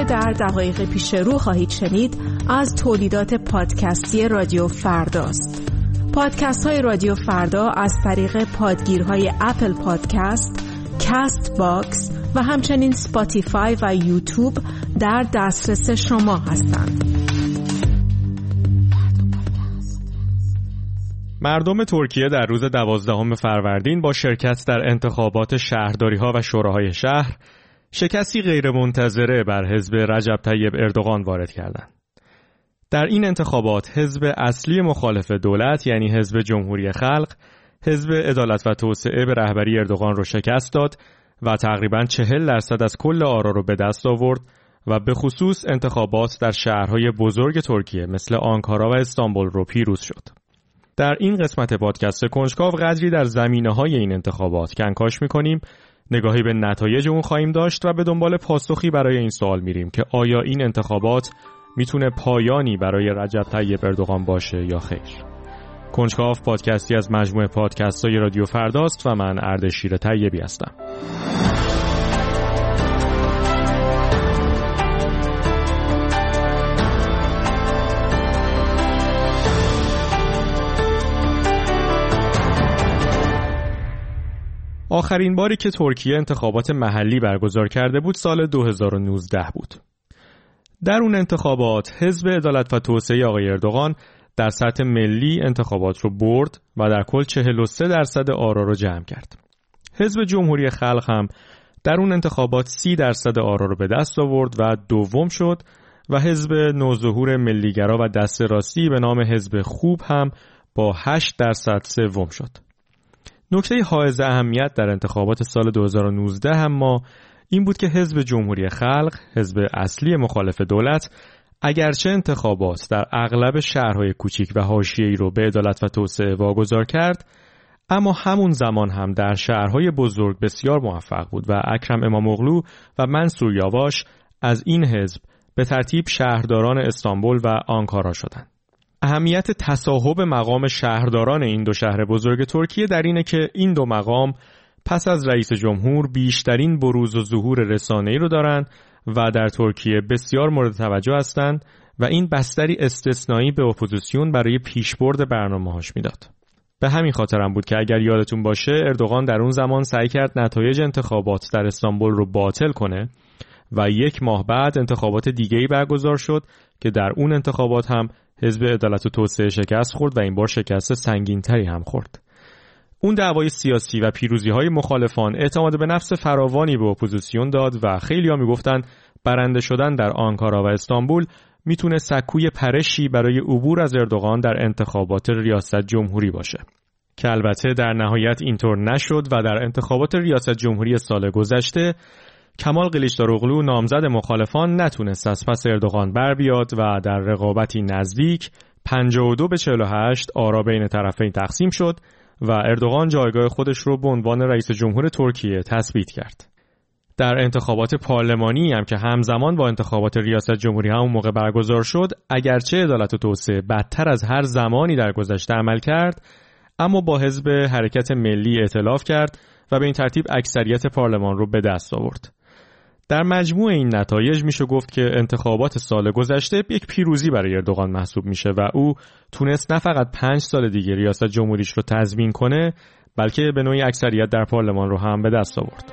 در دقایق پیش رو خواهید شنید از تولیدات پادکستی رادیو فرداست. پادکست های رادیو فردا از طریق پادگیرهای اپل پادکست، کست باکس و همچنین سپاتیفای و یوتیوب در دسترس شما هستند. مردم ترکیه در روز 12 فروردین با شرکت در انتخابات شهرداری‌ها و شوراهای شهر شکستی غیرمنتظره بر حزب رجب طیب اردوغان وارد کردند. در این انتخابات حزب اصلی مخالف دولت یعنی حزب جمهوری خلق، حزب عدالت و توسعه به رهبری اردوغان رو شکست داد و تقریباً 40% از کل آرا رو به دست آورد و به خصوص انتخابات در شهرهای بزرگ ترکیه مثل آنکارا و استانبول رو پیروز شد. در این قسمت پادکست کنجکاو قدری در زمینه‌های این انتخابات کنکاش می‌کنیم، نگاهی به نتایج اون خواهیم داشت و به دنبال پاسخی برای این سوال میریم که آیا این انتخابات میتونه پایانی برای رجب طیب اردوغان باشه یا خیر. کنجکاو پادکستی از مجموعه پادکست‌های رادیو فرداست و من اردشیر طیبی هستم. آخرین باری که ترکیه انتخابات محلی برگزار کرده بود سال 2019 بود. در اون انتخابات حزب عدالت و توسعه آقای اردوغان در سطح ملی انتخابات رو برد و در کل 43% آرا رو جمع کرد. حزب جمهوری خلق هم در اون انتخابات 30% آرا رو به دست آورد و دوم شد و حزب نوظهور ملیگرا و دست راستی به نام حزب خوب هم با 8% سوم شد. نکته حائز اهمیت در انتخابات سال 2019 اما این بود که حزب جمهوری خلق، حزب اصلی مخالف دولت، اگرچه انتخابات در اغلب شهرهای کوچیک و حاشیه‌ای رو به عدالت و توسعه واگذار کرد، اما همون زمان هم در شهرهای بزرگ بسیار موفق بود و اکرم اماموغلو و منصور یاواش از این حزب به ترتیب شهرداران استانبول و آنکارا شدند. اهمیت تصاحب مقام شهرداران این دو شهر بزرگ ترکیه در اینه که این دو مقام پس از رئیس جمهور بیشترین بروز و ظهور رسانه‌ای رو دارن و در ترکیه بسیار مورد توجه هستند و این بستری استثنایی به اپوزیسیون برای پیشبرد برنامه‌هاش میداد. به همین خاطر هم بود که اگر یادتون باشه اردوغان در اون زمان سعی کرد نتایج انتخابات در استانبول رو باطل کنه و 1 ماه بعد انتخابات دیگه‌ای برگزار شد که در اون انتخابات هم حزب عدالت و توسعه شکست خورد و این بار شکست سنگین‌تری هم خورد. اون دعوای سیاسی و پیروزی‌های مخالفان اعتماد به نفس فراوانی به اپوزیسیون داد و خیلی‌ها میگفتن برنده شدن در آنکارا و استانبول میتونه سکوی پرشی برای عبور از اردوغان در انتخابات ریاست جمهوری باشه. که البته در نهایت اینطور نشد و در انتخابات ریاست جمهوری سال گذشته کمال قلیچداروغلو نامزد مخالفان نتونست از پس اردوغان بر بیاد و در رقابتی نزدیک 52-48 آرا بین طرفین تقسیم شد و اردوغان جایگاه خودش رو به عنوان رئیس جمهور ترکیه تثبیت کرد. در انتخابات پارلمانی هم که همزمان با انتخابات ریاست جمهوری همون موقع برگزار شد، اگرچه عدالت و توسعه بدتر از هر زمانی در گذشته عمل کرد، اما با حزب حرکت ملی ائتلاف کرد و به این ترتیب اکثریت پارلمان رو به دست آورد. در مجموع این نتایج میشه گفت که انتخابات سال گذشته یک پیروزی برای اردوغان محسوب میشه و او تونست نه فقط 5 سال دیگه ریاست جمهوریش رو تضمین کنه، بلکه به نوعی اکثریت در پارلمان رو هم به دست آورد.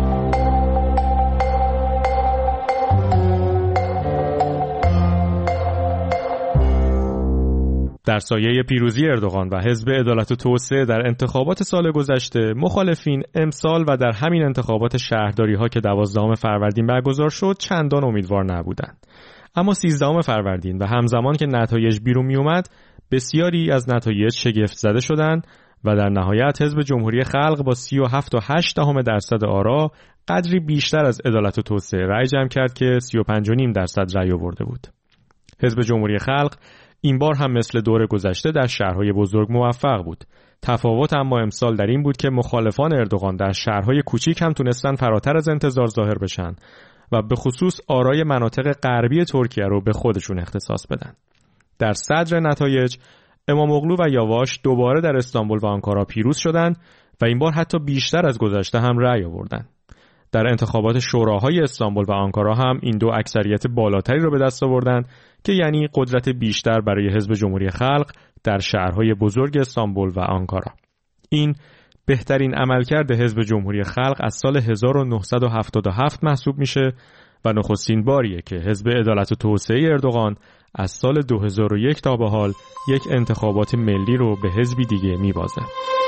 در سایه پیروزی اردوغان و حزب عدالت و توسعه در انتخابات سال گذشته، مخالفین امسال و در همین انتخابات شهرداری‌ها که 12 فروردین برگزار شد چندان امیدوار نبودند. اما 13 فروردین و همزمان که نتایج بیرون می اومد، بسیاری از نتایج شگفت زده شدند و در نهایت حزب جمهوری خلق با 37.8% آرا قدری بیشتر از عدالت و توسعه رأی جمع کرد که 35.5% رأی آورده بود. حزب جمهوری خلق این بار هم مثل دور گذشته در شهرهای بزرگ موفق بود. تفاوت اما امسال در این بود که مخالفان اردوغان در شهرهای کوچیک هم تونستن فراتر از انتظار ظاهر بشن و به خصوص آرای مناطق غربی ترکیه رو به خودشون اختصاص بدن. در صدر نتایج اماموغلو و یاواش دوباره در استانبول و آنکارا پیروز شدند و این بار حتی بیشتر از گذشته هم رأی آوردند. در انتخابات شوراهای استانبول و آنکارا هم این دو اکثریت بالاتری رو به دست آوردن که یعنی قدرت بیشتر برای حزب جمهوری خلق در شهرهای بزرگ استانبول و آنکارا. این بهترین عملکرد حزب جمهوری خلق از سال 1977 محسوب میشه و نخستین باریه که حزب عدالت و توسعه اردوغان از سال 2001 تا به حال یک انتخابات ملی رو به حزبی دیگه میبازه.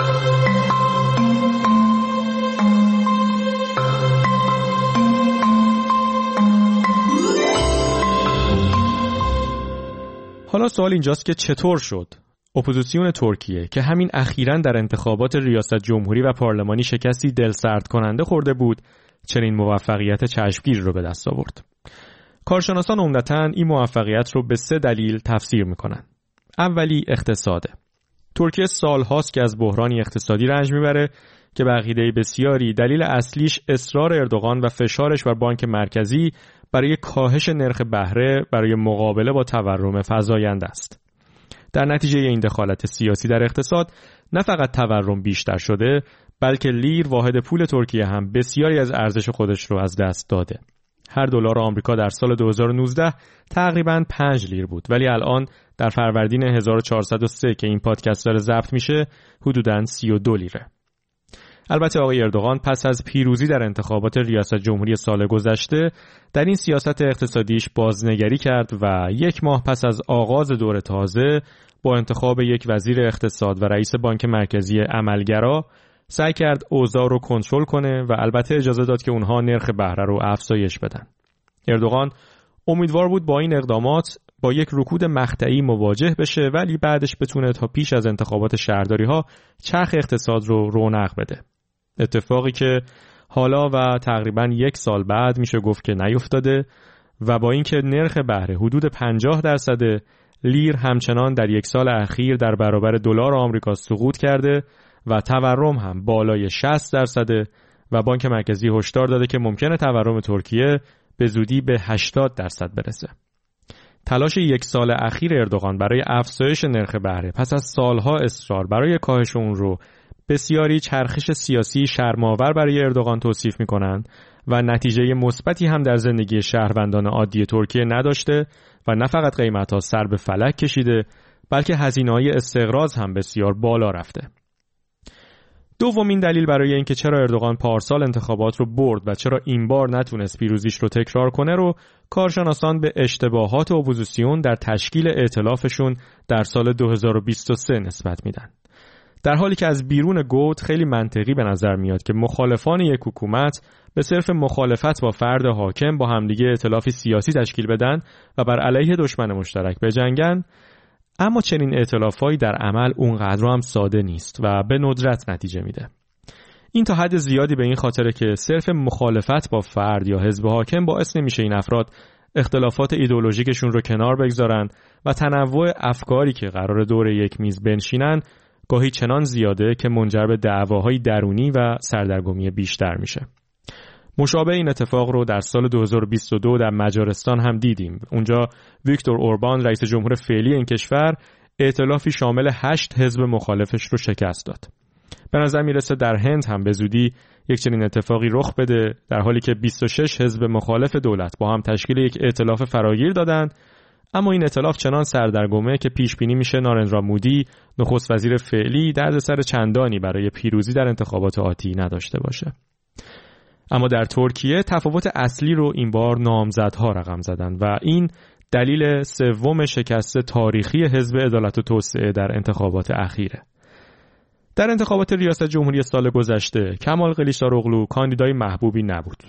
حالا سوال اینجاست که چطور شد اپوزیسیون ترکیه که همین اخیراً در انتخابات ریاست جمهوری و پارلمانی شکستی دلسرد کننده خورده بود چنین موفقیت چشمگیر رو به دست آورد؟ کارشناسان عمدتاً این موفقیت رو به 3 دلیل تفسیر میکنن. اولی اقتصاده. ترکیه سالهاست که از بحرانی اقتصادی رنج میبره که به عقیده بسیاری دلیل اصلیش اصرار اردوغان و فشارش بر بانک مرکزی برای کاهش نرخ بهره برای مقابله با تورم فزاینده است. در نتیجه این دخالت سیاسی در اقتصاد نه فقط تورم بیشتر شده بلکه لیر واحد پول ترکیه هم بسیاری از ارزش خودش رو از دست داده. هر دلار آمریکا در سال 2019 تقریباً 5 لیر بود ولی الان در فروردین 1403 که این پادکست داره ضبط میشه حدوداً 32 لیره. البته آقای اردوغان پس از پیروزی در انتخابات ریاست جمهوری سال گذشته در این سیاست اقتصادیش بازنگری کرد و 1 ماه پس از آغاز دور تازه با انتخاب یک وزیر اقتصاد و رئیس بانک مرکزی عملگرا سعی کرد اوضاع رو کنترل کنه و البته اجازه داد که اونها نرخ بهره رو افزایش بدن. اردوغان امیدوار بود با این اقدامات با یک رکود مقطعی مواجه بشه ولی بعدش بتونه تا پیش از انتخابات شهرداری‌ها چرخ اقتصاد رو رونق بده. اتفاقی که حالا و تقریباً 1 سال بعد میشه گفت که نیفتاده و با اینکه نرخ بهره حدود 50% لیر همچنان در 1 سال اخیر در برابر دلار آمریکا سقوط کرده و تورم هم بالای 60% و بانک مرکزی هشدار داده که ممکنه تورم ترکیه به زودی به 80% برسه. تلاش 1 سال اخیر اردوغان برای افزایش نرخ بهره پس از سالها اصرار برای کاهش اون رو بسیاری چرخش سیاسی شرم‌آور برای اردوغان توصیف می‌کنند و نتیجه مثبتی هم در زندگی شهروندان عادی ترکیه نداشته و نه فقط قیمت‌ها سر به فلک کشیده بلکه هزینه‌های استقراض هم بسیار بالا رفته. دومین دلیل برای اینکه چرا اردوغان پارسال انتخابات رو برد و چرا این بار نتونست پیروزیش رو تکرار کنه رو کارشناسان به اشتباهات اپوزیسیون در تشکیل ائتلافشون در سال 2023 نسبت میدن. در حالی که از بیرون گود خیلی منطقی به نظر میاد که مخالفان یک حکومت به صرف مخالفت با فرد حاکم با همدیگه ائتلافی سیاسی تشکیل بدن و بر علیه دشمن مشترک بجنگن، اما چنین ائتلافایی در عمل اونقدر هم ساده نیست و به ندرت نتیجه میده. این تا حد زیادی به این خاطره که صرف مخالفت با فرد یا حزب حاکم باعث نمیشه این افراد اختلافات ایدئولوژیکشون رو کنار بگذارن و تنوع افکاری که قرار دور یک میز بنشینن گاهی چنان زیاده که منجر به دعواهای درونی و سردرگمی بیشتر میشه. مشابه این اتفاق رو در سال 2022 در مجارستان هم دیدیم. اونجا ویکتور اوربان رئیس جمهور فعلی این کشور ائتلافی شامل 8 حزب مخالفش رو شکست داد. به نظر میرسه در هند هم به زودی یک چنین اتفاقی رخ بده، در حالی که 26 حزب مخالف دولت با هم تشکیل یک ائتلاف فراگیر دادن، اما این ائتلاف چنان سردرگمه که پیش بینی میشه نارندرا مودی نخست وزیر فعلی دردسر چندانی برای پیروزی در انتخابات آتی نداشته باشه. اما در ترکیه تفاوت اصلی رو این بار نامزدها رقم زدن و این دلیل سوم شکست تاریخی حزب عدالت و توسعه در انتخابات اخیره. در انتخابات ریاست جمهوری سال گذشته کمال کلیچداروغلو کاندیدای محبوبی نبود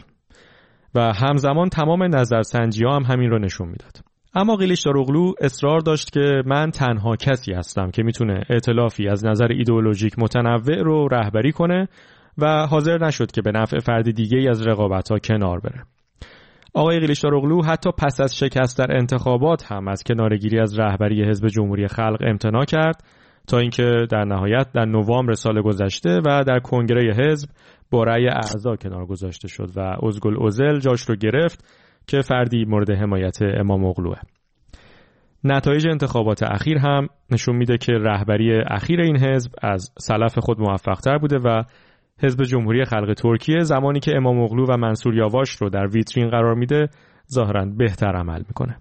و همزمان تمام نظرسنجی‌ها هم همین رو نشون میداد. اما کلیچداروغلو اصرار داشت که من تنها کسی هستم که میتونه ائتلافی از نظر ایدئولوژیک متنوع رو رهبری کنه و حاضر نشد که به نفع فرد دیگه‌ای از رقابت‌ها کنار بره. آقای کلیچداروغلو حتی پس از شکست در انتخابات هم از کنارگیری از رهبری حزب جمهوری خلق امتناع کرد تا اینکه در نهایت در نوامبر سال گذشته و در کنگره حزب با رأی اعضا کنار گذاشته شد و ازگل اوزل جاش رو گرفت که فردی مورد حمایت امام اغلوه. نتایج انتخابات اخیر هم نشون میده که رهبری اخیر این حزب از سلف خود موفق‌تر بوده و حزب جمهوری خلق ترکیه زمانی که اماموغلو و منصور یاواش رو در ویترین قرار میده ظاهراً بهتر عمل میکنه.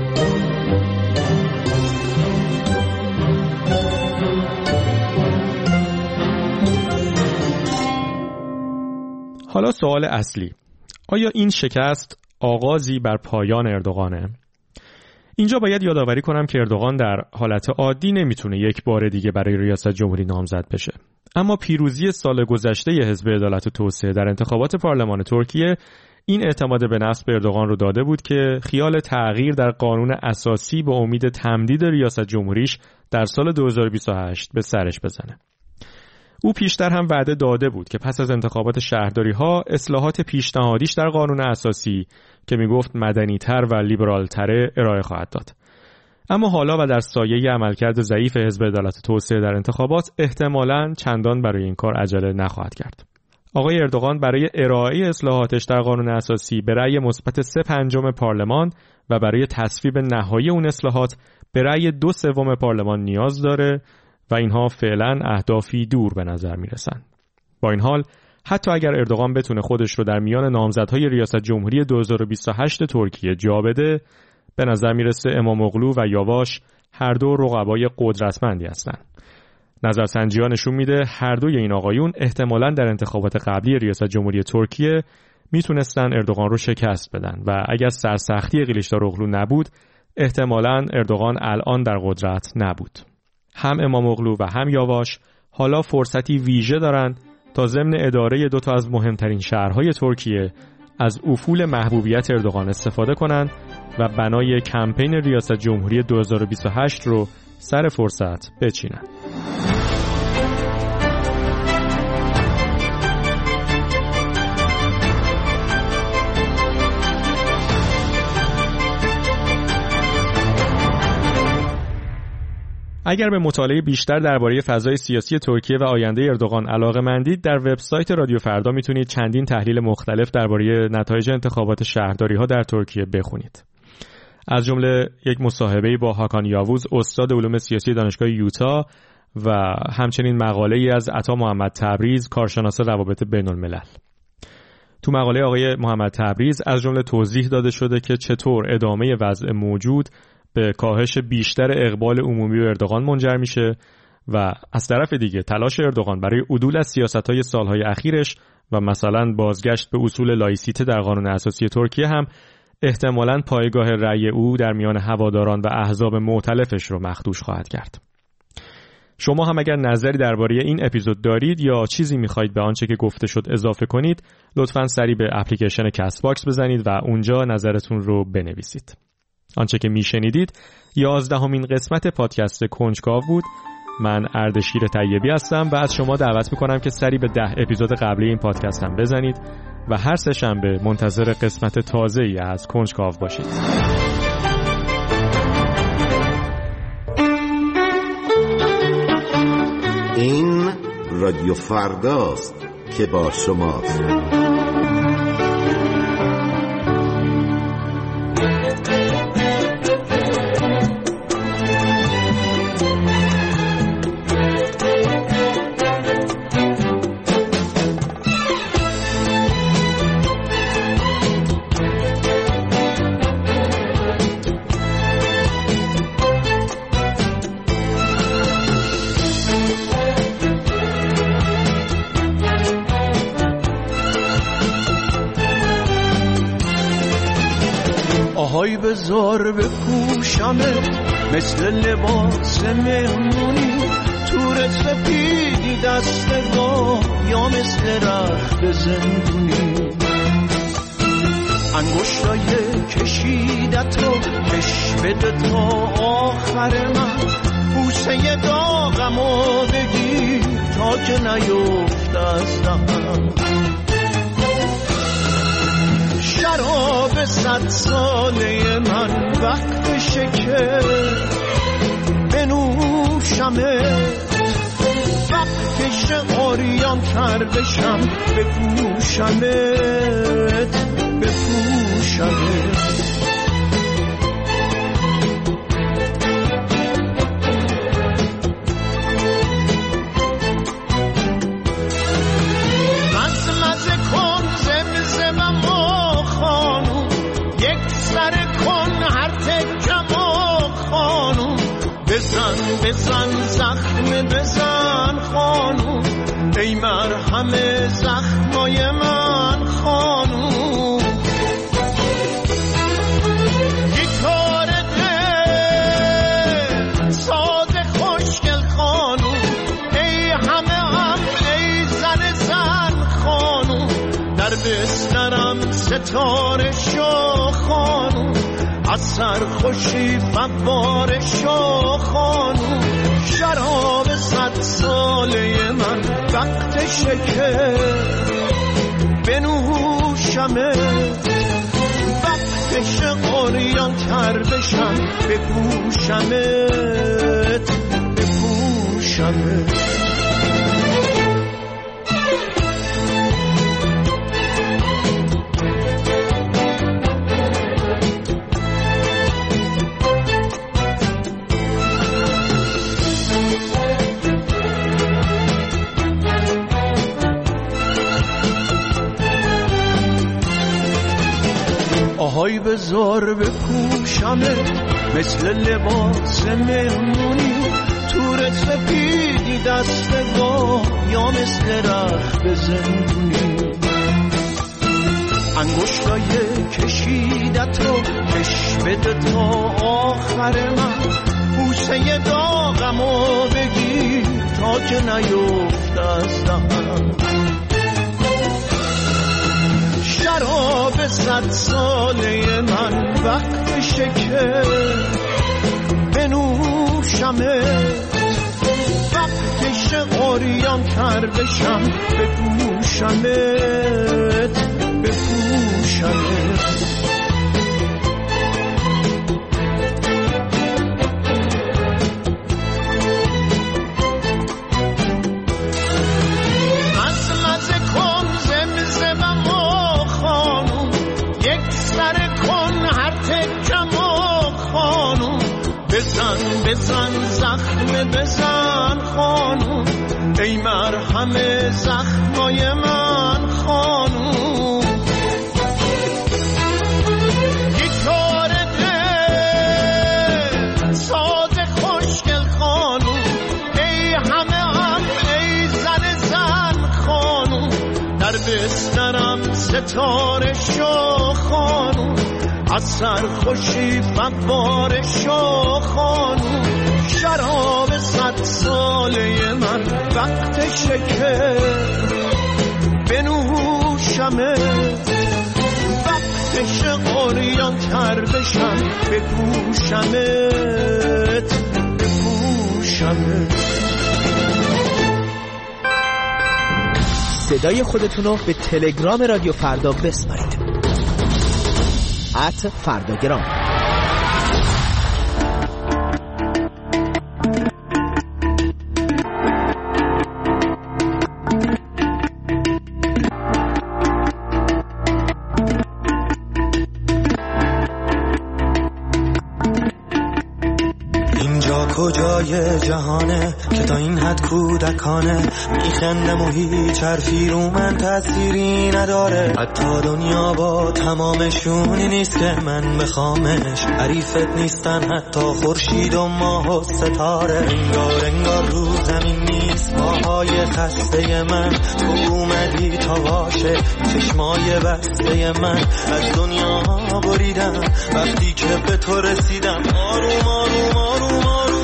حالا سوال اصلی، آیا این شکست آغازی بر پایان اردوغانه؟ اینجا باید یادآوری کنم که اردوغان در حالت عادی نمیتونه یک بار دیگه برای ریاست جمهوری نامزد بشه. اما پیروزی سال گذشته حزب عدالت و توسعه در انتخابات پارلمان ترکیه این اعتماد به نفس به اردوغان رو داده بود که خیال تغییر در قانون اساسی به امید تمدید ریاست جمهوریش در سال 2028 به سرش بزنه. او پیشتر هم وعده داده بود که پس از انتخابات شهرداری‌ها اصلاحات پیشنهادیش در قانون اساسی که میگفت مدنی‌تر و لیبرال‌تر ارائه خواهد داد. اما حالا و در سایه عملکرد ضعیف حزب عدالت و توسعه در انتخابات احتمالاً چندان برای این کار عجله نخواهد کرد. آقای اردوغان برای ارائه اصلاحاتش در قانون اساسی به رأی مثبت 3/5 پارلمان و برای تصویب نهایی اون اصلاحات به رأی 2/3 پارلمان نیاز داره و اینها فعلا اهدافی دور به نظر میرسن. با این حال حتی اگر اردوغان بتونه خودش رو در میان نامزدهای ریاست جمهوری 2028 ترکیه جا بده، به نظر میرسه اماموغلو و یاواش هر دو رقبای قدرتمندی هستن. نظرسنجی‌ها نشون میده هر دوی این آقایون احتمالاً در انتخابات قبلی ریاست جمهوری ترکیه میتونستن اردوغان رو شکست بدن و اگر سرسختی قلیچداروغلو نبود احتمالاً اردوغان الان در قدرت نبود. هم اماموغلو و هم یاواش حالا فرصتی ویژه دارن تا ضمن اداره دو تا از مهمترین شهرهای ترکیه از افول محبوبیت اردوغان استفاده کنن و بنای کمپین ریاست جمهوری 2028 رو سر فرصت بچینن. اگر به مطالعه بیشتر درباره فضای سیاسی ترکیه و آینده اردوغان علاقه‌مندید، در وبسایت رادیو فردا میتونید چندین تحلیل مختلف درباره نتایج انتخابات شهرداری‌ها در ترکیه بخونید. از جمله یک مصاحبه با هاکان یاووز، استاد علوم سیاسی دانشگاه یوتا و همچنین مقاله‌ای از عطا محمد تبریز، کارشناس روابط بین‌الملل. تو مقاله آقای محمد تبریز از جمله توضیح داده شده که چطور ادامه وضع موجود به کاهش بیشتر اقبال عمومی به اردوغان منجر میشه و از طرف دیگه تلاش اردوغان برای عدول از سیاست‌های سالهای اخیرش و مثلا بازگشت به اصول لایسیته در قانون اساسی ترکیه هم احتمالاً پایگاه رأی او در میان هواداران و احزاب مختلفش رو مخدوش خواهد کرد. شما هم اگر نظری درباره این اپیزود دارید یا چیزی می‌خواید به آنچه که گفته شد اضافه کنید، لطفاً سری به اپلیکیشن کست باکس بزنید و اونجا نظرتون رو بنویسید. آنچه که میشنیدید 11مین قسمت پادکست کنجکاو بود. من اردشیر طیبی هستم و از شما دعوت میکنم که سری به 10 اپیزود قبلی این پادکست هم بزنید و هر سه شنبه منتظر قسمت تازه‌ای از کنجکاو باشید. این رادیو فرداست که با شماست. آهای بذار بپوشمت مثل لباس مهمونی، تور سپیدی دستگاه یا مثل رخت زندونی، انگشتای کشیدت رو کش بده تا آخر من، بوسه داغمو بگیر تا که نیفت از دهنم، شراب 100 ساله من وقتشه که بنوشمت، وقتشه عریان تر بشم بپوشمت بپوشمت. بزن بزن زخم بزن خانوم، ای مرهم زخمای من خانوم. گیتار دل ساز خوشگل خانوم، ای همه هم ای زن زن خانوم. در بسترم ستاره شو خانوم، از سرخوشی فواره شو خانوم. شراب 100 ساله من وقتشه که بنوشمه، وقتشه قریان تر بشم بپوشمت بپوشمت. آهای بزار بپوشمت مثل لباس مهمونی، تور سپیدی دستگاه یا مثل رخت زندونی. انگشتای کشیدت رو کش بده تا آخر من، بوسه داغمو بگیر تا که نیفت از دهنم. شراب 100 ساله من وقتشه که بنوشمت، وقتشه قریان تر بشم بپوشمت بپوشمت. بزن بزن زخم بزن خانوم، ای مرهم زخمای من خانوم. گیتار دل ساز خوشگل خانوم، ای همه هم ای زن زن خانوم. در بسترم ستاره شو خانوم، از سرخوشی فواره شو خانوم. شراب 100 ساله من وقتشه که بنوشمت، وقتشه قریان تر بشم بپوشمت بپوشمت. صدای خودتونو به تلگرام رادیو فردا بسپارید. @فرداگرام. کجای جهانه که تا این حد کودکانه میخندم و هیچ حرفی رو من تأثیری نداره. حتی دنیا با تمامشونی نیست که من بخوامش، حریفت نیستن حتی خورشید و ماه و ستاره. انگار رو زمین نیست پاهای خسته من، تو اومدی تا باشه چشمای بسته من. از دنیا بریدم وقتی که به تو رسیدم، آروم آروم آروم آروم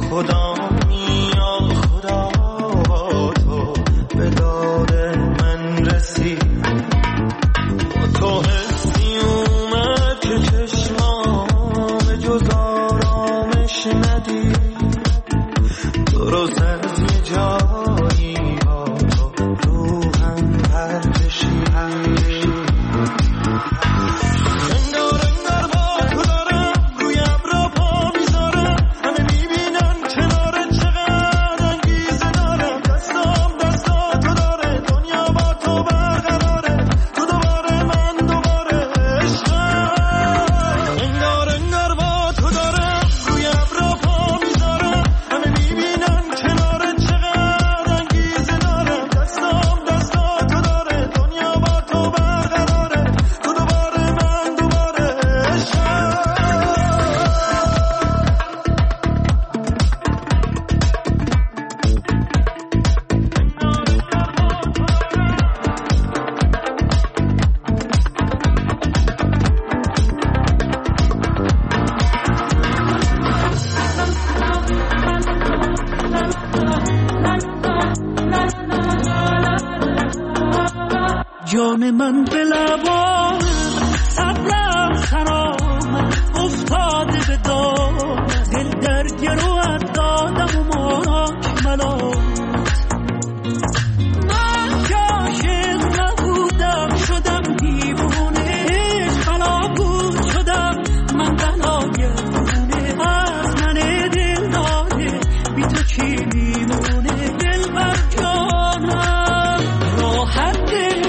خدا یا خدا تو به داد من رسید تو حسی اومد که چشمام جز آرامش ندید درست از یه جایی با تو روحم پرکشید جان من به لبان صبرم خرام افتاده به دام دل در گروهت دادم و ماک ملامت من که عاشق نبودم شدم دیوونه خلابود شدم من بلاگردونه از من دل داده بی تو چی میمونه دل بر جانم راحت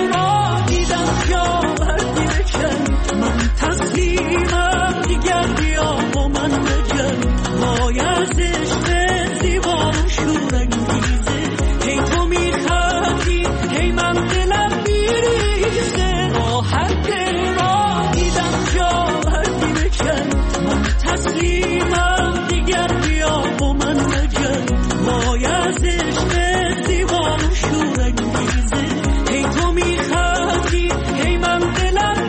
تسلیمم دیگر بیا با من بجن وای از عشق زیبا و شورانگیزه هی تو میخندی هی من دلم میریزه راحت دل را دیدم جا بردی بکن من تسلیمم دیگر بیا با من بجن وای از عشق زیبا و شورانگیزه هی تو میخندی هی من دلم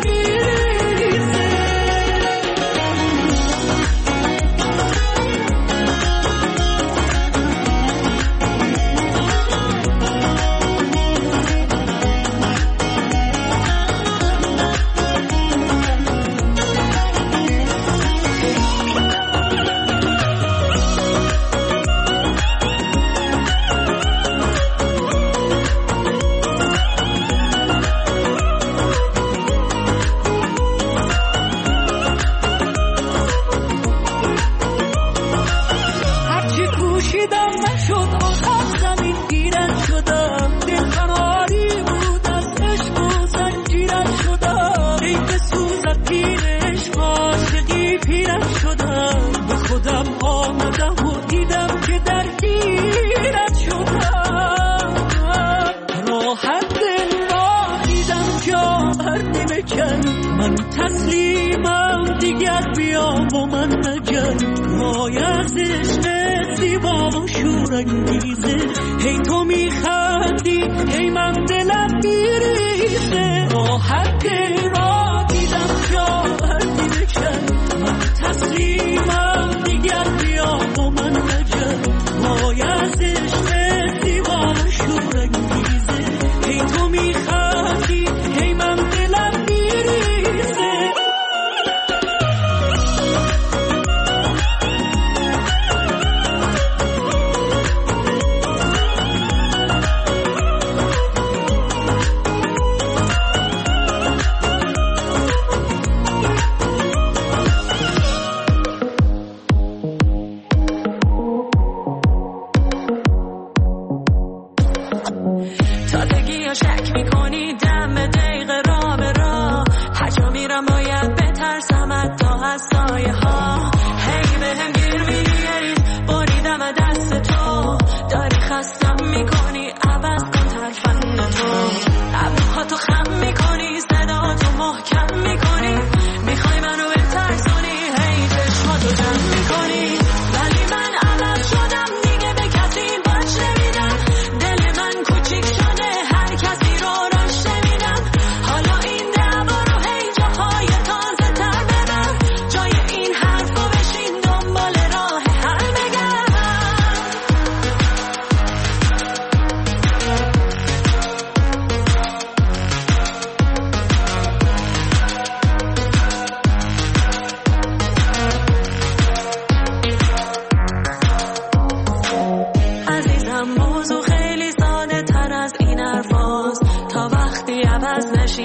خودم آمدم و دیدم که درگیرت شدم راحت دل را دیدم جا بردی بکن من تسلیمم دیگر بیا با من نجن وای از عشق زیبا و شورانگیزه هی تو میخندی هی من دلم میریزه راحت دل را دیدم جا بردی بکن من تسلیمم دیگر بیا با من نجن وای از عشق زیبا و شورانگیزه هی تو میخندی هی من دلم میریزه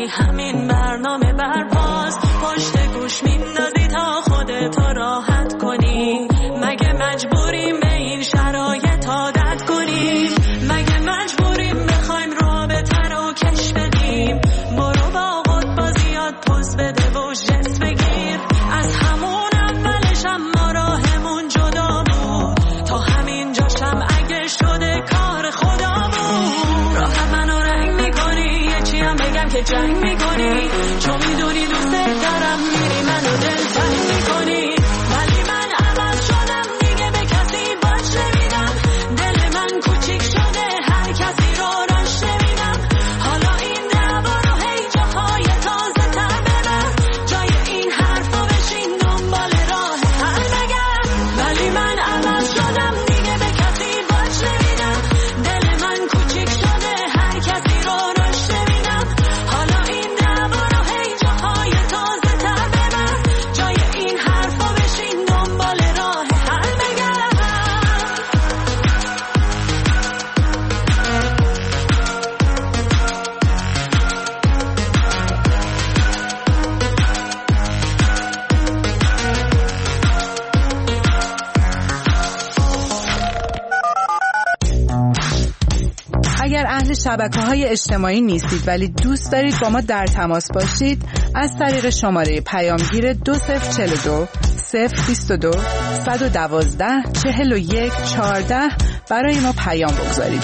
ولی همین برنامه برپاست. پشت گوش میندازی تا خودت راحت کنی. مگه مجبوریم به این شرایط عادت کنیم؟ مگه مجبوریم بخوایم رابطه رو کش بدیم؟ برو با خود بازیات پوز بده و جس بگیر. از همون اولش ما راهمون جدا بود، تا همین جاشم اگه شده کار خدا بود. راه منو رنگ میکنی، یه چی هم بگم که جنگ میکنی، چون میدونی دوست دارم میری منو دلتنگ میکنی. ولی من عوض شدم دیگه به کسی باش نمیدم. دل من کوچیک شده هر کسی رو راش نمیدم. حالا این دعوا رو هی جاهای تازه تر ببر، جای این حرفا بشین دنبال راه حل بگرد. ولی من عوض شدم دیگه به کسی باش نمیدم. دل من کوچیک شده هر کسی رو راش نمیدم. حالا این دعوا رو هی جاهای تازه تر ببر، جای این حرفا بشین دنبال راه حل بگرد. اگر اهل شبکه‌های اجتماعی نیستید ولی دوست دارید با ما در تماس باشید، از طریق شماره پیامگیر 2042 022 112 41 14 برای ما پیام بگذارید.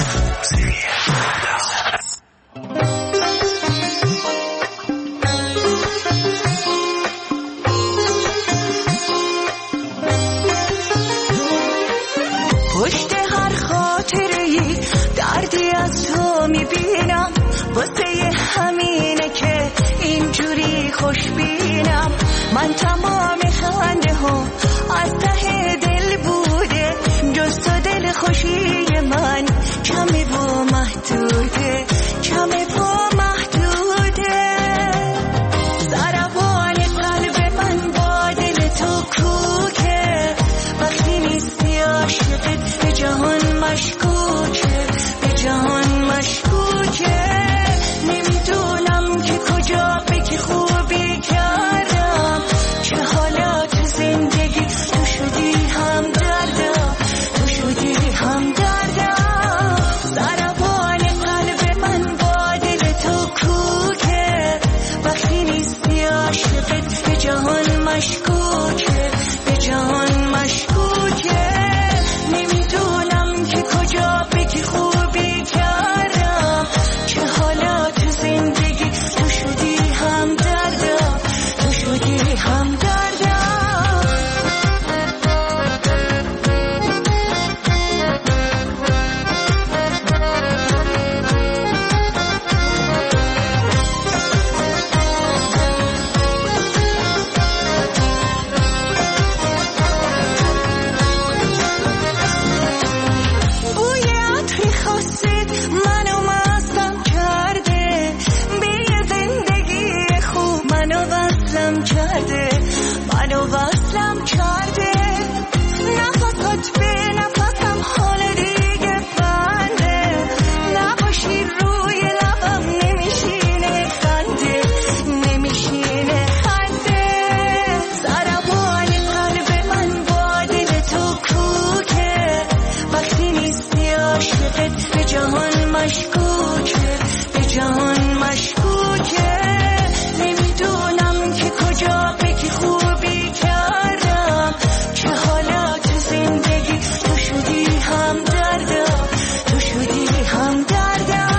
پشت هر خاطره‌ای دردی از تو میبینم، واسه همینه که اینجوری خوشبینم. من تمام خنده ها از ته دل بوده، جز تو دل خوشی من کمی با محدوده، کمی با محدوده. ضربان قلب من با دل تو کوکه، وقتی نیستی عاشقت به جهان مشکوکه، به جهان مشکوکه. نمیدونم که کجا به که خوبی کردم، که حالا تو زندگی تو شدی هم دردم، تو شدی هم دردم. ضربان قلب من با دل تو کوکه، وقتی نیستی عاشقت به جهان مشکوکه، به جهان مشکوکه. نمیدونم که کجا به که خوبی کردم، که حالا تو زندگی تو شدی هم دردم، تو شدی هم دردم. بوی عطری خاصت منو مستم کرده، به یه زندگی خوب منو وصلم کرده، منو وصلم کرده. نفسات به نفسم حال دیگه بنده، نباشی روی لبم نمیشینه خنده، نمیشینه خنده. ضربان قلب من با دل تو کوکه، وقتی نیستی عاشقت به جهان مشکوکه، به جهان مشکوکه. نمیدونم که کجا به که خوبی کردم، که حالا تو زندگی تو شدی هم دردم، تو شدی هم دردم.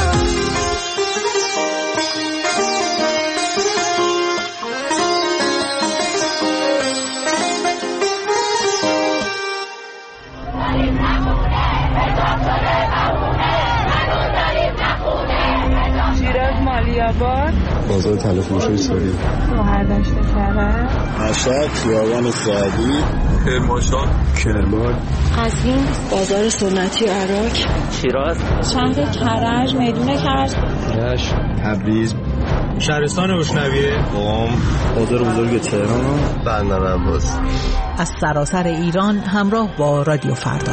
شیراز مالیاباد، بازار تلفروشی ساری، شهردشت سره، مشهد، خیابان سعدی، کرمانشاه، کرمان، قزوین، بازار سنتی عراق، شیراز، شهر کرج، میدون کرج، رشت، تبریز، شهرستان روشنویه، قم، بازار بزرگ تهران، بندر عباس. از سراسر ایران همراه با رادیو فردا.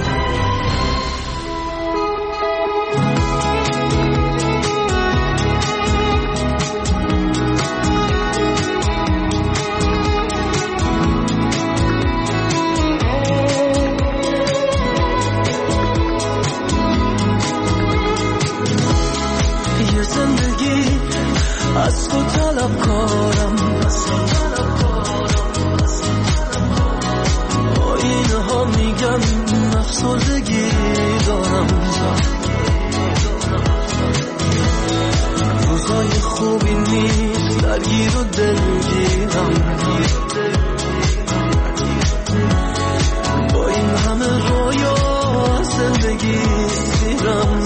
از تو طلبکارم، آینه ها میگن افسردگی دارم، روزای خوبی نیست درگیر و دلگیرم، با این همه رویا زندگی سیرم،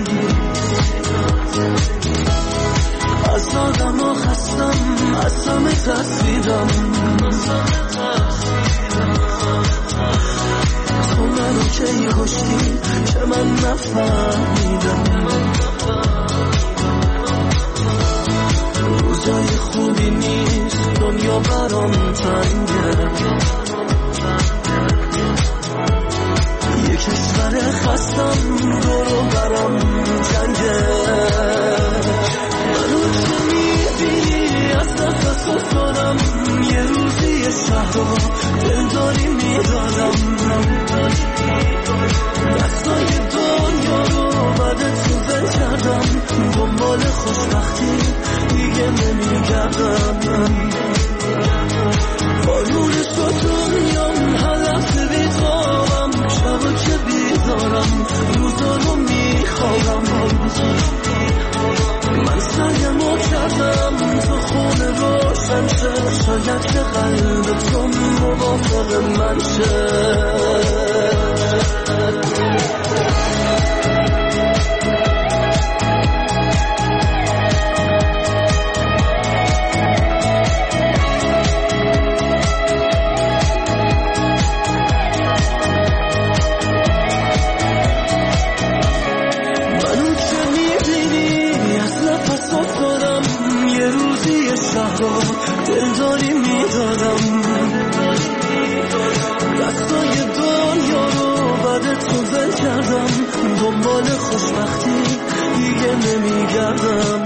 از آدم ها خستم از همه تصویرم، تو منو کی کشتی که من نفهمیدم، روزای خوبی نیست دنیا برام تنگه، یه کشور خستم دورو برام جنگه، منو که میبینی از نفس افتادم، یه روزی یه شهر رو دلداری میدادم، دستای دنیا رو بعد تو ول کردم، دنبال خوشبختی دیگه نمیگردم، با نور تو دنیام هر لحظه بیتابم، شبا که بیدارم روزا رو میخوابم، من سعیمو کردم تو خونه روشن شه، شاید که قلب تو موافق من شه. دلداری میدادم، دستای دنیا رو بعد تو ول کردم، دنبال خوشبختی دیگه نمیگردم،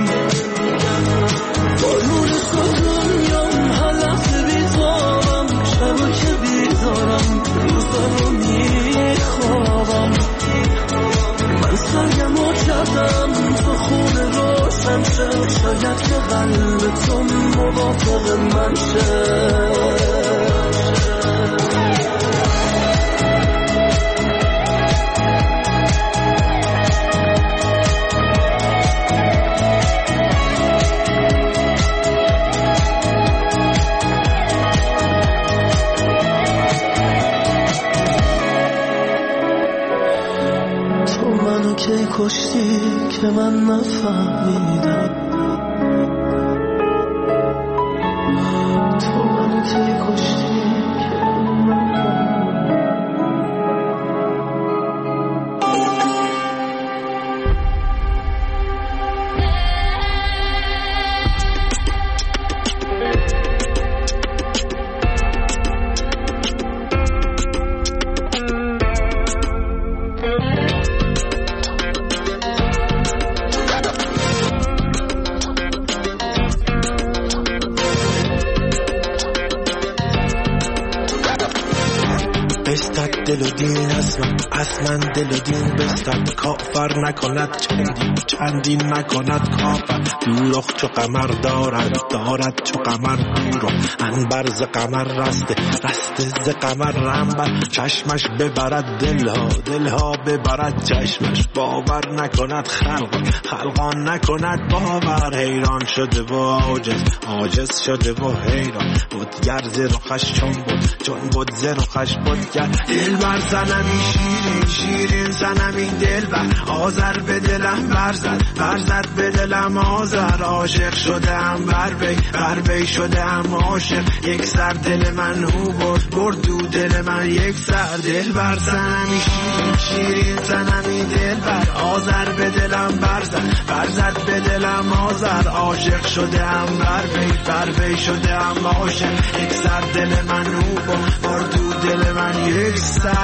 با نور تو دنیام هر لحظه بیتابم، شبا که بیدارم روزا رو میخوابم، من سرگمو کردم تو خونه روشن شه، شاید که قلب تو موافق من شه. تو منو کی کشتی که من نفهمیدم، دل و دین از من دل و دین بستد، کافر نکند چندین نکند کافر، دوراخ چو قمر دارد چو قمر دورو، انبر ز قمر رسته ز قمر رنبر، چشمش ببرد دلها ببرد چشمش، باور نکند خلقان نکند باور، حیران شده و عاجز شده و حیران، بودگر ز رخش چون بود ز رخش بودگر، دل بر زنمی شیرین زنمی دل بر، آذر به دلم برزد به دلم آذر، عاشق شدم بر وی شدم عاشق، یک سر دل من او برد دو دل من یک سر، دل بر زنمی شیرین زنمی دل بر، آذر به دلم برزد به دلم آذر، عاشق شدم بر وی شدم عاشق، یک سر دل من او برد دو دل من یک سر.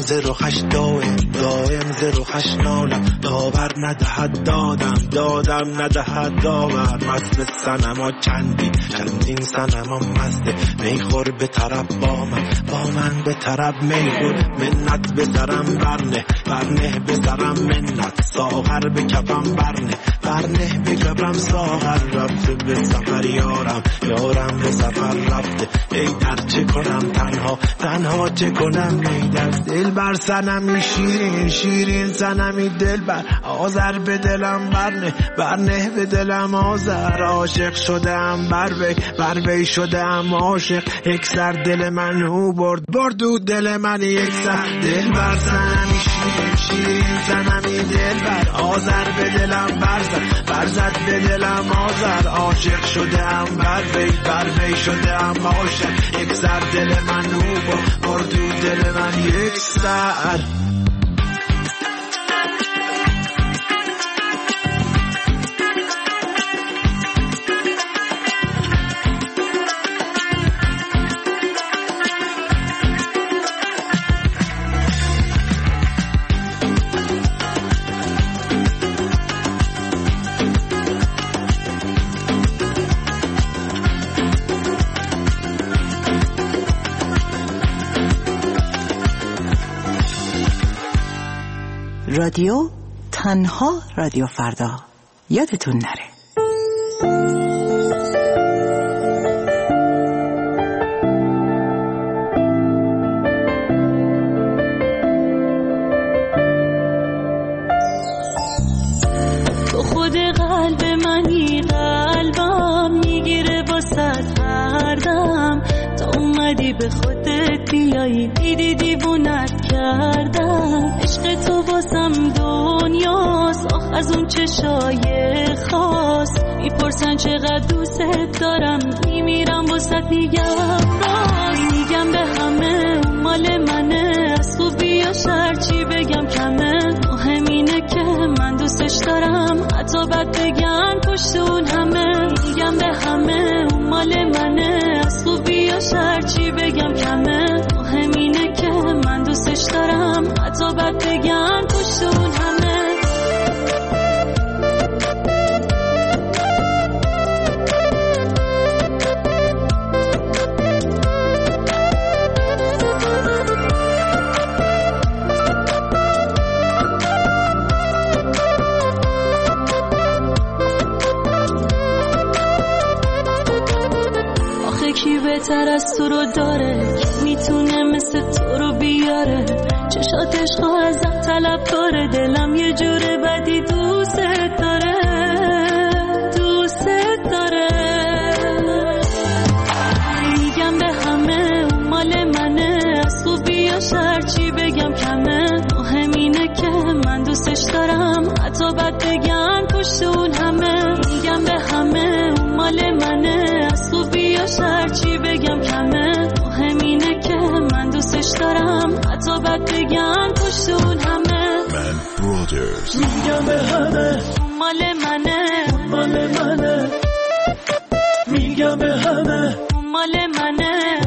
زر و خش دائم زر و خش نالم، داور ندهد دادم ندهد داور. مست سنما چندین سنما مسته، میخور به طرف با من به طرف میخور. منت به سرم برنه به سرم منت، ساغر به کفم برنه به کفم ساغر. رفته به سفر یارم به سفر رفته، ای در چه کنم تنها چه کنم. ای در دل بر سنمی شیرین سنمی دل بر، آذر به دلم برنه به دلم آذر. عاشق شدم بر وی شدم عاشق، یک سر دل من او برد و دل من یک سر. دل بر سنمی شیرین سنمی دل بر، آذر به دلم برزد به دلم آذر. عاشق شدم بر وی شدم عاشق، یک سر دل من او برد و دل من یک سر. رادیو تنها رادیو فردا، یادتون نره. تو خود قلب منی، قلبم میگیره واسه هردم. تا اومدی به خودت بیایی، دیدی دیوونت کردم. عشق تو واسم دنیاست، آخ از اون چشای خاص. میپرسن چقدر دوست دارم، میمیرم واسه میگم راست. میگم به همه اون مال منه، از خوبی و شر چی بگم کمه. مهم اینه که من دوستش دارم، حتی بد بگن پشت اون همه. میگم به همه اون مال منه، از خوبی و شر چی بگم کمه. مهم اینه که من دوستش دارم، حتی بد بگن پشت اون همه. بهتر از تو رو داره، میتونه مثل تو رو بیاره. چشاتش ازم طلب داره، دلم یه جوره بدی دوست داره. میگم به همه اون مال منه، از خوبی و شر چی بگم کمه. مهم اینه که من دوستش دارم، حتی بد بگن پشت اون همه. میگم به همه اون مال منه، از خوبی و شر چی بگم کمه. مهم اینه که من دوستش دارم، حتی بد بگن پشت اون همه. میگم به همه مال منه، میگم به همه مال منه.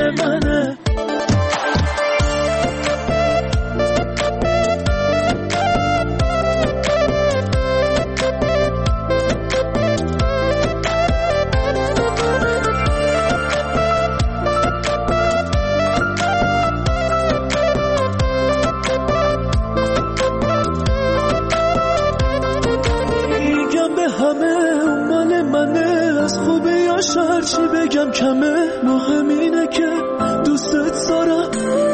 شر چی بگم کمه. مهم اینه که دوستت دارم.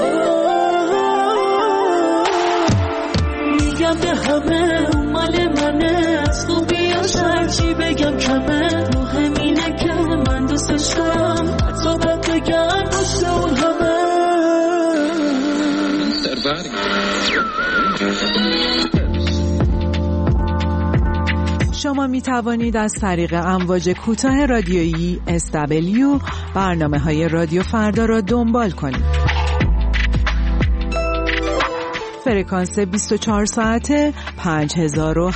میگم به همه اون مال منه، از خوبی و شر چی بگم کمه. مهم اینه که من دوستش دارم، حتی بد بگن پشت اون همه. شما می توانید از طریق امواج کوتاه رادیویی SW برنامه‌های رادیو فردا را دنبال کنید. فرکانس 24 ساعته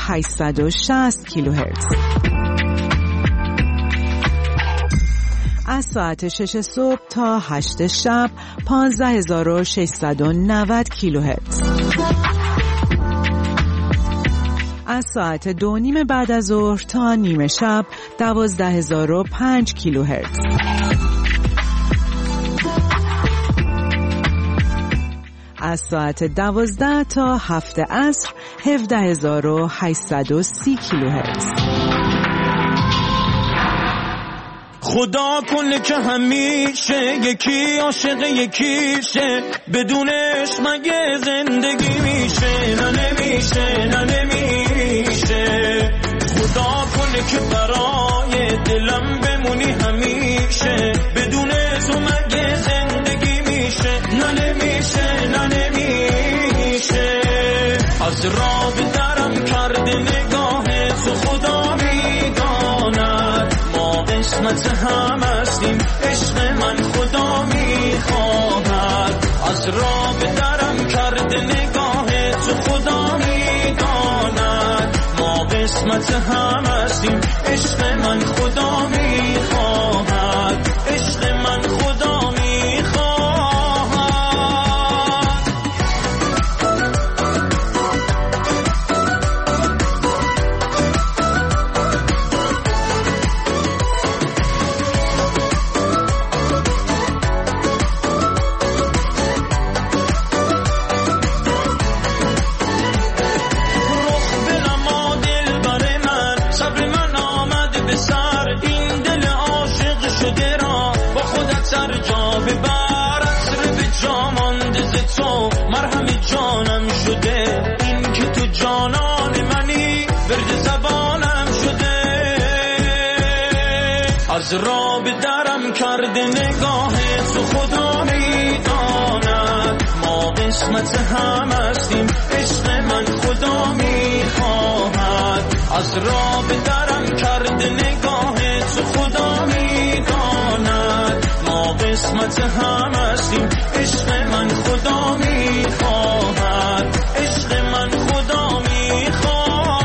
5860 کیلوهرتز. از ساعت 6 صبح تا 8 شب 15690 کیلوهرتز. از ساعت 2:30 بعد از ظهر تا نیمه شب 12005 کیلوهرتز. از ساعت 12 تا 7 عصر 17830 کیلوهرتز. خدا کنه که همیشه یکی عاشق یکیشه، بدونش مگه زندگی میشه؟ نه نمیشه، نه نمیشه. خدا کنه که برای دلم بمونی همیشه، بدون تو مگه زندگی میشه؟ نه نمیشه، نه نمیشه. از راه به درم کرده نگاه تو خدا میداند، ما قسمت هم هستیم، عشق من خدا میخواهد. از راه به درم کرده نگاه تو خدا میداند، ما قسمت هم هستیم، عشق من خدا میخواهد، عشق من خدا میخواهد. سر جا ببر اصر به جا مانده ز تو، مرهم جانم شده این که تو جانان منی، ورد زبانم شده. از راه به درم کرده نگاه تو خدا میداند، ما قسمت هم هستیم، عشق من خدا میخواهد. از راه به درم کرده نگاه تو خدا میداند، ما قسمت هم هستیم، عشق من خدا میخواهد، عشق من خدا میخواهد.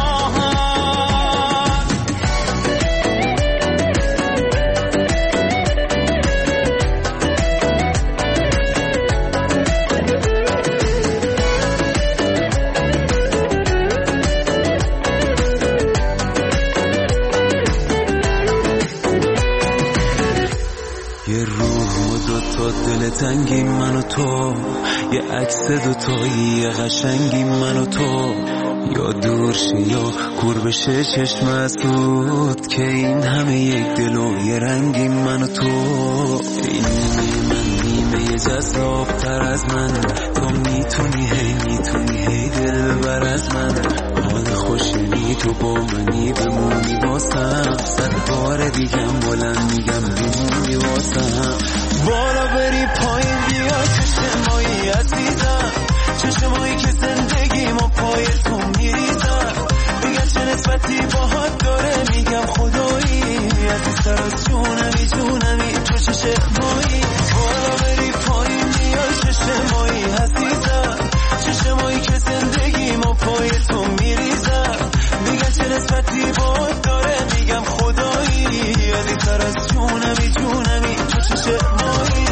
دل تنگی من و تو، یه عکس دوتایی قشنگی من و تو، یا دور شه یا کور بشه چشم اسود، که این همه یک دل و یه رنگی من و تو. این نیمه من نیمه جذاب تر از من، تو میتونی هی دل ببر از من. حال خوشی تو با منی بمونی واسم، 100 بار دیگم بلند میگم بمونی واسم. بالا بری پایین بیا چشمایی عزیزم، چشمایی که زندگیمو پای تو میریزم. بگم چه نسبتی باهات داره، میگم خدایی عزیزتر از جونمی جونمی تو چشمایی. بالا بری پایین بیا چشمایی عزیزم، چشمایی که زندگیمو پای تو میریزم. بگم چه نسبتی باهات داره، میگم خدایی عزیزتر از جونمی جونمی تو چشمایی.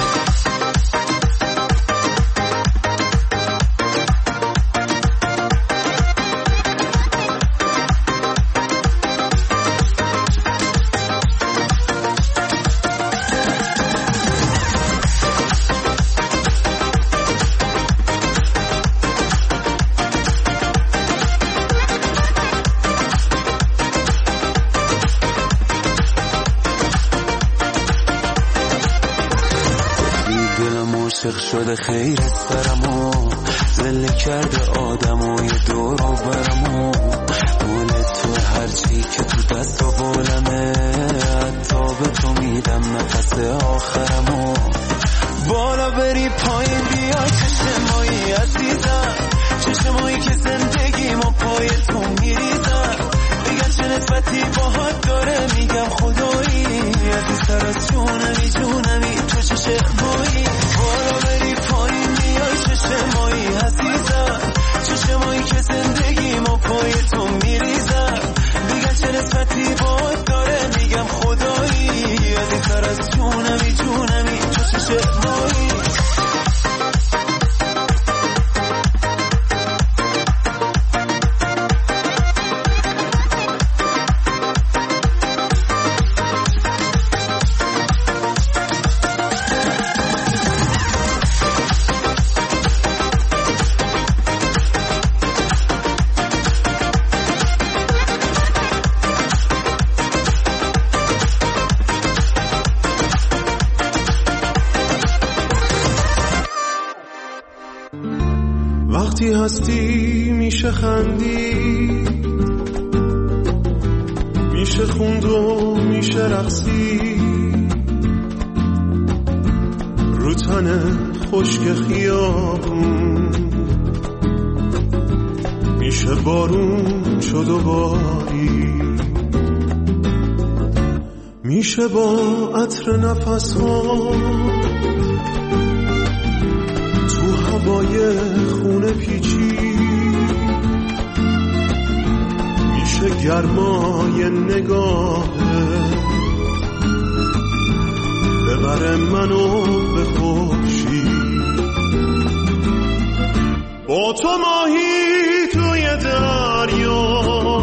شده خیر سرمو، زله کرده آدمو یه دور و برمو. مال تو هرچی که تو دست و بالمه، حتی به تو میدم نفس آخرمو. بالا بری پایین بیا چشمایی عزیزم، چشمایی که زندگیمو پای تو میریزم. بگم چه نسبتی باهات داره، میگم خدایی عزیزتر از جونمی جونمی تو چشمایی. بالا بری پایین بیای چشمایی عزیزم، چشمایی که زندگیمو پای تو میریزم. بگم چه نسبتی باهات داره، وقتی هستی میشه خندی، میشه خوند و میشه رقصی، رو تن خشک خیابون میشه بارون شد و باری، میشه با عطر نفس ها تو هوای خونه پیچی، میشه گرمای نگاهه ببره منو به خورشید، با تو ماهی توی دریا،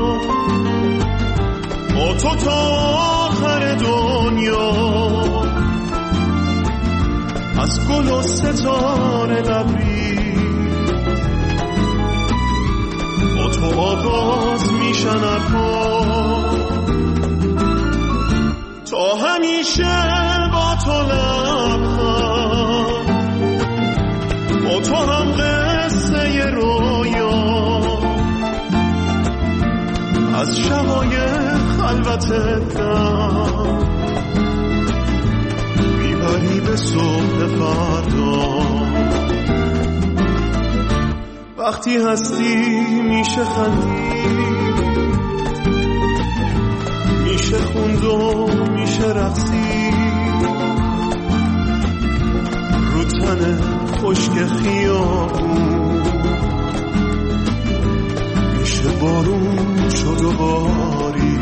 با تو تا آخر دنیا، از گل و ستاره لبریز، با تو آغاز میشن حرفا، تا همیشه با تو لبخند، با تو هم قصه رویا، از شبای خلوت دم میبری به صبح فردا، وقتی هستی میشه خندی، میشه خوند و میشه رقصی، رو تن خشک خیابون میشه بارون شد و باری.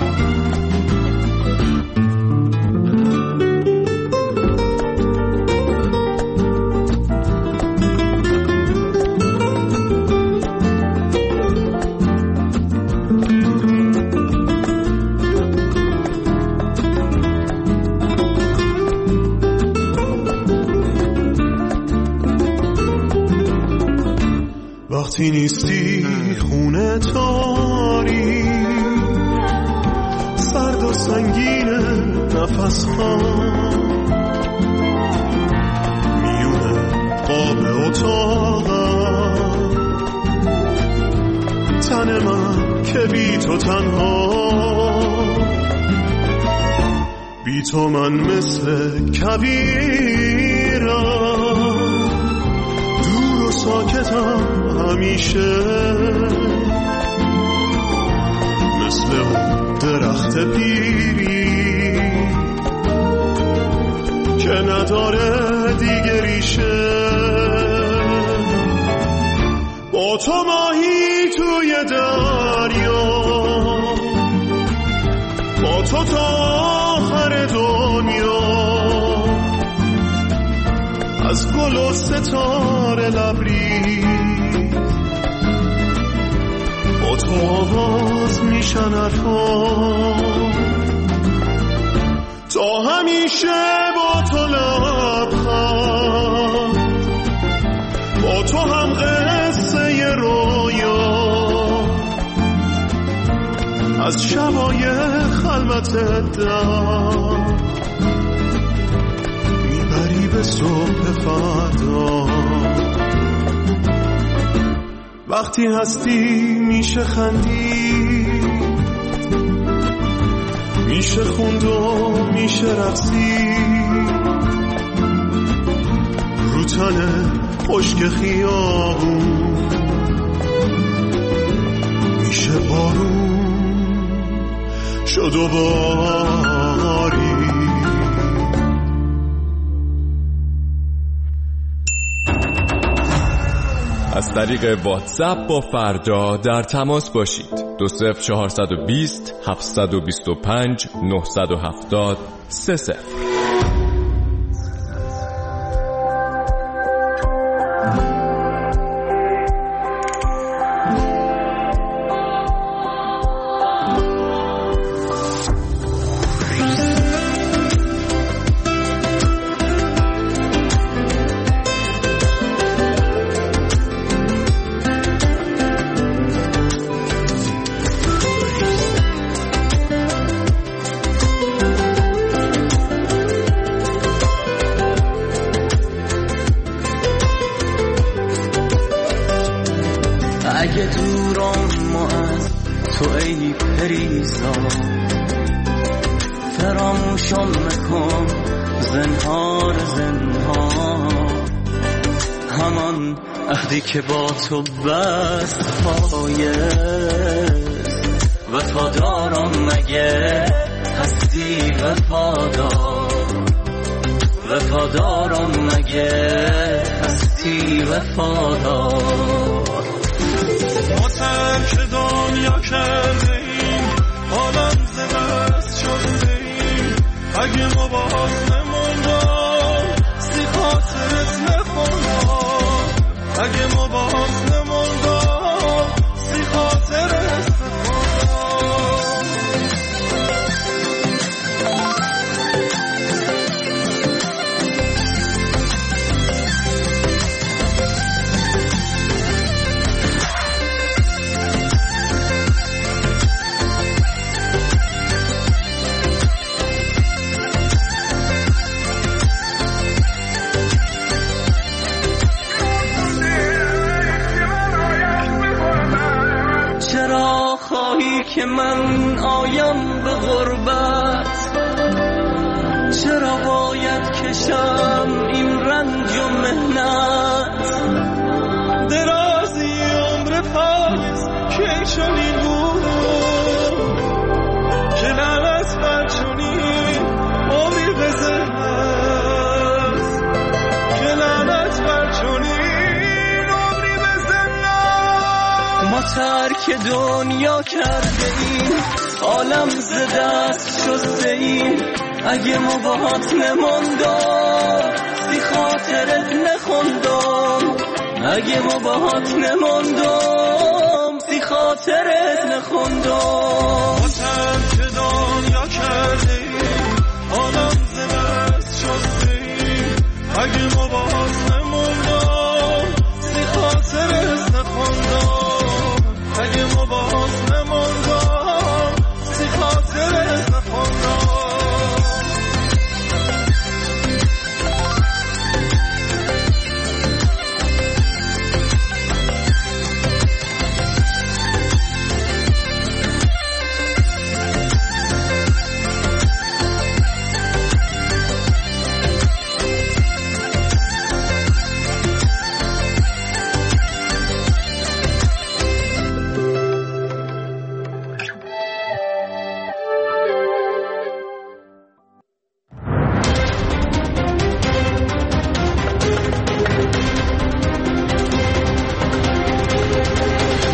وقتی نیستی خونه تاری، سرد و سنگین نفس ها میونه قاب اتاقم، تن من که بی تو تنها، بی تو من مثل کبیرم، دور و ساکتم همیشه، مثل اون درخت پیری که نداره دیگه ریشه، با تو ماهی توی دریا، با تو تا آخر دنیا، از گل و ستاره لبریز، با تو آواز میشن حرفا، تا همیشه با تو لبخند، با تو هم قصه رویا، از شبای خلوت دم میبری به صبح فردا، وقتی هستی میشه خندی، میشه خوند و میشه رقصی، رو تن خشک خیابون میشه بارون شد و باری. از طریق واتساپ با فردا در تماس باشید. 20420 725 970 30. فراموشم مکن زنهار همان عهدی که با تو بست پایست وفادارم مگه هستی وفادارم مگه هستی وفادار ما ترک دنیا کرده ایم عالم ز دست شده ایم اگه ما باز نموندم سی خاطرت نخوندم اگه ما باز نموندم سی خاطرت که من آیم به غربت چرا باید کشم این رنج و مهنت درازی عمر پاییز که چنین بود که لعنت بر چنین عمری بزنت که لعنت بر چنین عمری بزنت ما ترک دنیا کرده ایم عالم ز دست شسته ایم اگه ما باهات نموندم سی خاطرت نخوندم اگه ما باهات نموندم سی خاطرت نخوندم ما ترک دنیا کرده ایم عالم ز دست شسته ایم اگه ما باهات نموندم سی خاطرت نخوندم اگه ما باز نموندم سی خاطرت نخوندم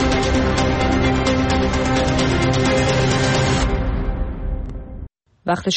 وقت